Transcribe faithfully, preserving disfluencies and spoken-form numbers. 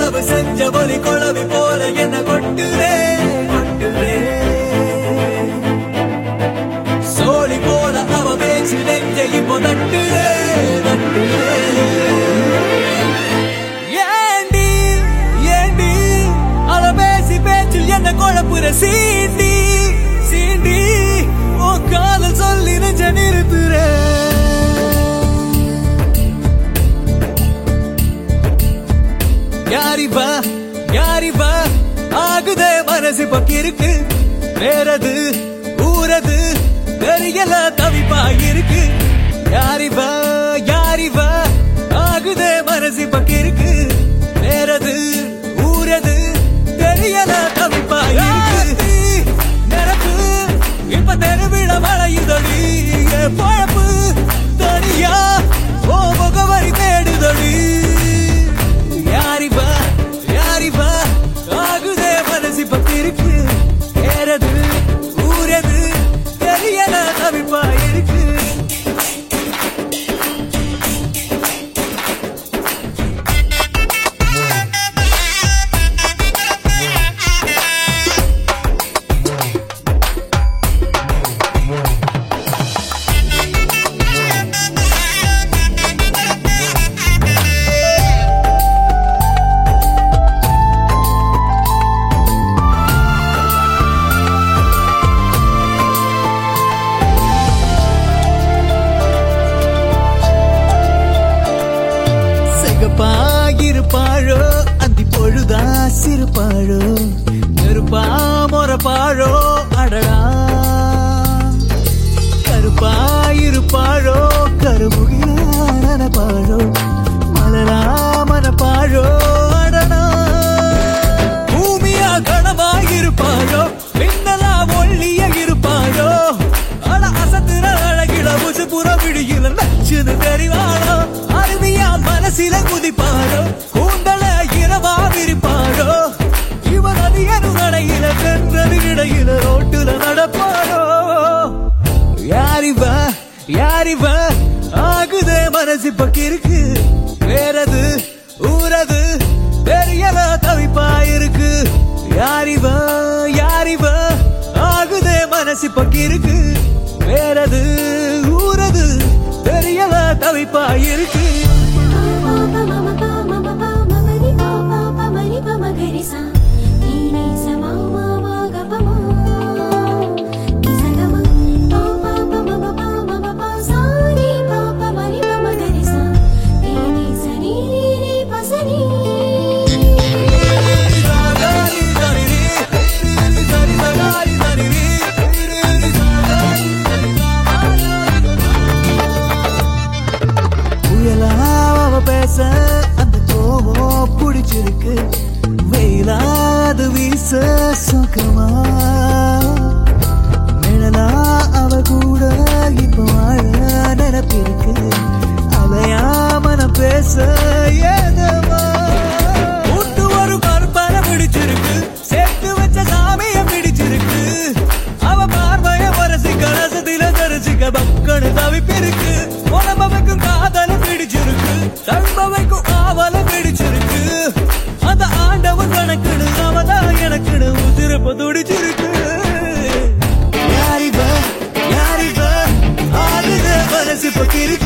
களவு செஞ்ச ஒலி கொளவி போல என்ன கொட்டுரே கொட்டுரே சோழி போல அவ பேச்சு நெஞ்ச இப்போ தட்டுரே தட்டுரே ஏண்டி ஏண்டி அவ பேசி பேச்சில் என்ன குழப்புற சீண்டி சீண்டி ஓ காதல் சொல்லி நெஞ்ச நிறுத்துறே யாரிவா யாரிவா ஆகுதே மனசு பக்கிருக்கு வேறது ஊரது தெரியல தவிப்பா இருக்கு யாரிவா யாரிவா ஆகுதே மனசு பக்கிருக்கு வேறது ஊரது தெரியல தவிப்பா இருக்கு நிரப்பு இப்ப தெருவிட மழையுதடி பழப்பு தனியா ஓ முகவரி தேடுதடி யாரிவா யாரிவா ஆகுதே மனசு பத்திருக்கு ஏறது ஊரது தெரியல தவிப்பா இருக்கு பாயிருப்பாழோ அந்தி பொழுதா சிறுபாழோ நெருப்பா மொறப்பாழோ அடடா கருப்பாயிருப்பாழோ கருமுகிலான பாழோ மலரா மனப்பாழோ அடடா பூமியா கனவாயிருப்பாழோ மின்னலா ஒல்லிய இருப்பாழோ அட அசத்துற அழகில முசு புற விடுகிற நச்சுன்னு தெரிவாளோ அருவியா மனசில குதிப்பாரோ கூந்தல இரவா விரிப்பாரோ இவன் அதிகரு நடையில சென்றது இடையில ரோட்டுல நடப்பாரோ யாரிவா யாரிவா ஆகுதே மனசு பக்கிருக்கு வேறது ஊரது தெரியல தவிப்பா இருக்கு யாரிவா யாரிவா ஆகுதே மனசு பக்கிருக்கு வேறது ஊரது தெரியல தவிப்பா இருக்கு பேச அந்த கோவம் பிடிச்சிருக்கு வெயிலாது வீச சுகமா நிழலா அவ கூட இப்ப வாழ நினைப்பிருக்கு அலையா மன பேச ஏதமா கூட்டு ஒரு கருப்பனை பிடிச்சிருக்கு சேர்த்து வச்ச சாமிய பிடிச்சிருக்கு அவ பார்வைய வரசி கலசத்தில தரிசிக்க பக்கனு தவிப்பிருக்கு உடம்பவைக்கும் காதல பிடிச்சிருக்கு தன்பவைக்கும் ஆவல பிடிச்சிருக்கு அந்த ஆண்டவன் கணக்குடு அவதான் எனக்குடு உதிரப்ப துடிச்சிருக்கு யாரிவா யாரிவா ஆளுத மனசு பக்கிருக்கு